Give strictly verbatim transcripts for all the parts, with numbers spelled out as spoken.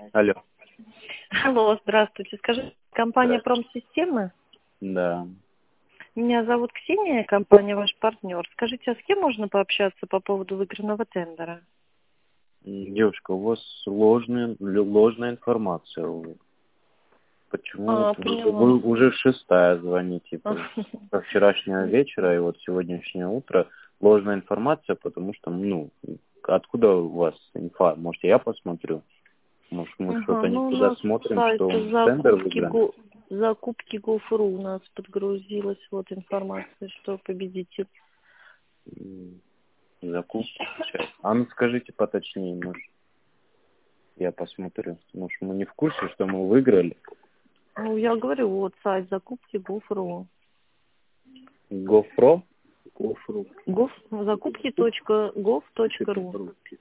Алло. Алло, здравствуйте. Скажите, компания Промсистемы? Да. Меня зовут Ксения, компания ваш партнер. Скажите, а с кем можно пообщаться по поводу выигранного тендера? Девушка, у вас ложная, ложная информация. Почему А, вы, поняла. вы уже шестая звоните со вчерашнего вечера и вот сегодняшнее утро ложная информация, потому что, ну, откуда у вас инфа? Может, я посмотрю? Может, мы Ага, что-то не ну у туда нас смотрим, сайт что тендер закупки, выигран? го, закупки Гофру у нас подгрузилась вот информация, что победитель. М, Закупки сейчас. А ну скажите поточнее, может, я посмотрю. Может, мы не в курсе, что мы выиграли. Ну, я говорю, вот сайт закупки Гофру. Гофро? Гофру. Гоф, закупки точка гов точка ру.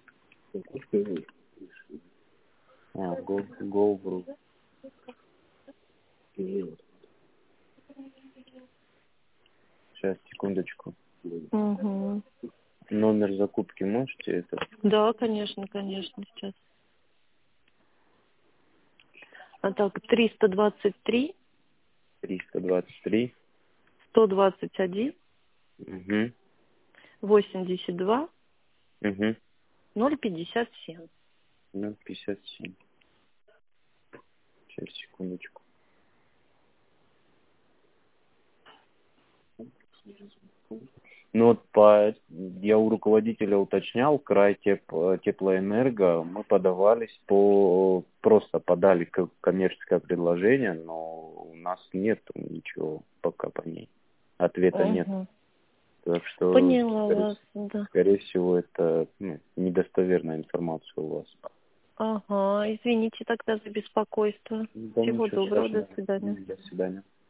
А, го, Говру. Сейчас, секундочку. Угу. Номер закупки можете это? Да, конечно, конечно, сейчас. А так, триста двадцать три, триста двадцать три. сто двадцать один, Угу. восемьдесят два, Угу. ноль пятьдесят семь. ноль пятьдесят семь. Сейчас, секундочку. Ну вот по, я у руководителя уточнял, край теп, теплоэнерго, мы подавались по, просто подали к- коммерческое предложение, но у нас нет ничего пока по ней. Ответа нет. Угу. Так что, Поняла скорее, вас, да. скорее всего, это ну, недостоверная информация у вас. Ага, извините тогда за беспокойство. Да Всего ничего доброго, до страшного. свидания. До свидания.